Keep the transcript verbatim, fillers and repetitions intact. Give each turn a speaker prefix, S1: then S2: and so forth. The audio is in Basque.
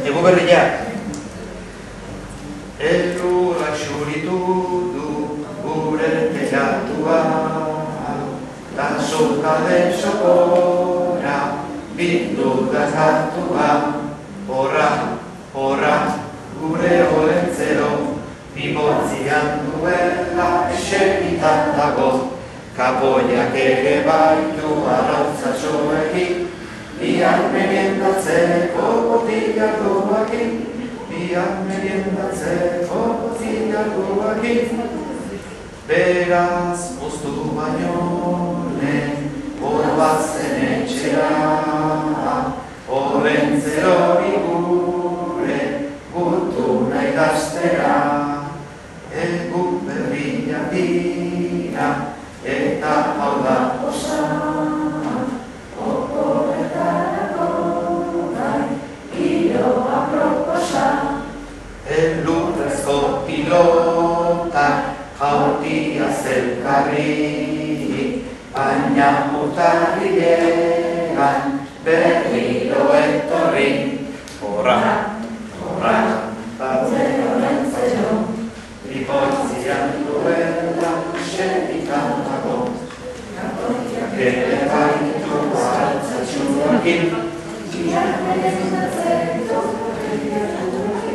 S1: ego berriak. Elurrak xuritu du gure telatua, ta sokaden sokora bildu gazkatua. Horra, horra, gure olentzero, bibotzian duela eseritan dago. Kapoiak ere baitu arautzatxoekin, biak meriendatzeko botilak duakin, biak meriendatzeko botilak duakin. Beraz, moztu baino lehen, borbazen etxera, olentzerori gure gutu nahi daztera. Egu berriak dira, eta hau da osa, oporretarako gai, giroa proposa. Elurrezko pilotak jautia zelkarri, baina urtarrilean berriro etorri. Horra, horra, batzero lentzero, bipotzian duela eseritan dago. Ere baitu hartzatxuakin,